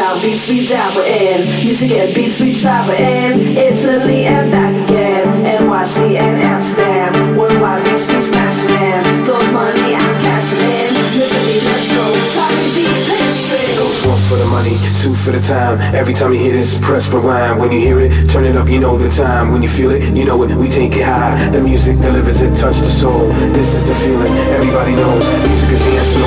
now beats we dabble in. Music and beats we travel in. Italy and back again. NYC and Amsterdam. Worldwide beats we smashing in. Flows money, I'm cashing in. Listen me, let's go. Tommy B, it goes one for the money, two for the time. Every time you hear this, press rewind. When you hear it, turn it up, you know the time. When you feel it, you know it, we take it high. The music delivers it, touch the soul. This is the feeling, everybody knows. Music is the answer.